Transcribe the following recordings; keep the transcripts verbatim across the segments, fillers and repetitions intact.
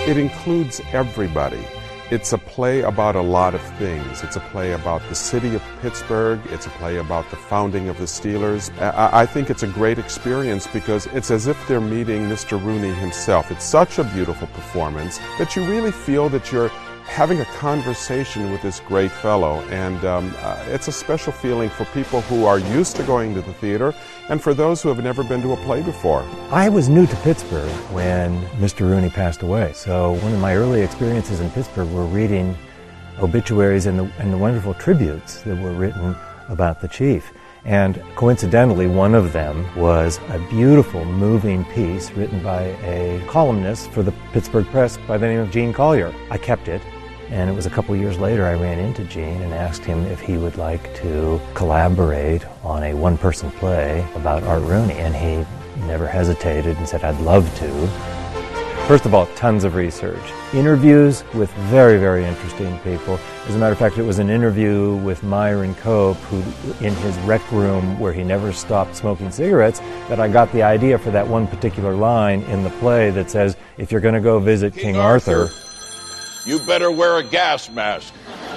It includes everybody. It's a play about a lot of things. It's a play about the city of Pittsburgh. It's a play about the founding of the Steelers. I, I think it's a great experience because it's as if they're meeting Mister Rooney himself. It's such a beautiful performance that you really feel that you're having a conversation with this great fellow, and um, uh, it's a special feeling for people who are used to going to the theater and for those who have never been to a play before. I was new to Pittsburgh when Mister Rooney passed away, so one of my early experiences in Pittsburgh were reading obituaries and the, and the wonderful tributes that were written about the chief. And coincidentally, one of them was a beautiful, moving piece written by a columnist for the Pittsburgh Press by the name of Gene Collier. I kept it. And it was a couple of years later I ran into Gene and asked him if he would like to collaborate on a one-person play about Art Rooney, and he never hesitated and said, "I'd love to." First of all, tons of research. Interviews with very, very interesting people. As a matter of fact, it was an interview with Myron Cope, who, in his rec room where he never stopped smoking cigarettes, that I got the idea for that one particular line in the play that says, if you're going to go visit King, King Arthur, Arthur you better wear a gas mask.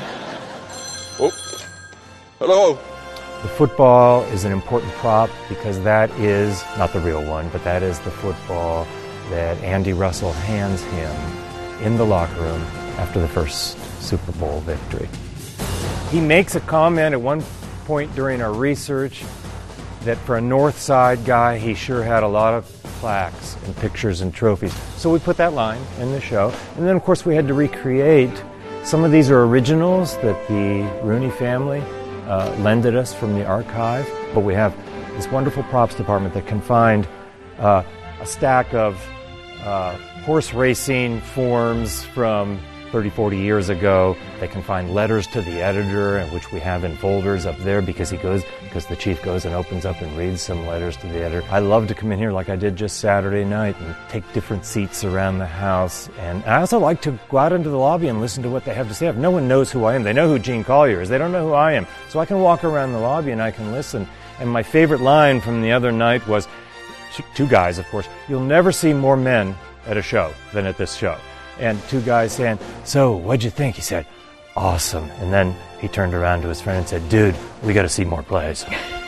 Oh, hello. The football is an important prop because that is, not the real one, but that is the football that Andy Russell hands him in the locker room after the first Super Bowl victory. He makes a comment at one point during our research that for a North Side guy, he sure had a lot of plaques and pictures and trophies. So we put that line in the show. And then, of course, we had to recreate. Some of these are originals that the Rooney family uh, lended us from the archive. But we have this wonderful props department that can find uh, a stack of uh, horse racing forms from thirty, forty years ago. They can find letters to the editor, which we have in folders up there because he goes, because the chief goes and opens up and reads some letters to the editor. I love to come in here like I did just Saturday night and take different seats around the house. And I also like to go out into the lobby and listen to what they have to say. If no one knows who I am, they know who Gene Collier is. They don't know who I am. So I can walk around the lobby and I can listen. And my favorite line from the other night was, two guys, of course, "You'll never see more men at a show than at this show." And two guys saying, "So, what'd you think?" He said, "Awesome." And then he turned around to his friend and said, "Dude, we got to see more plays."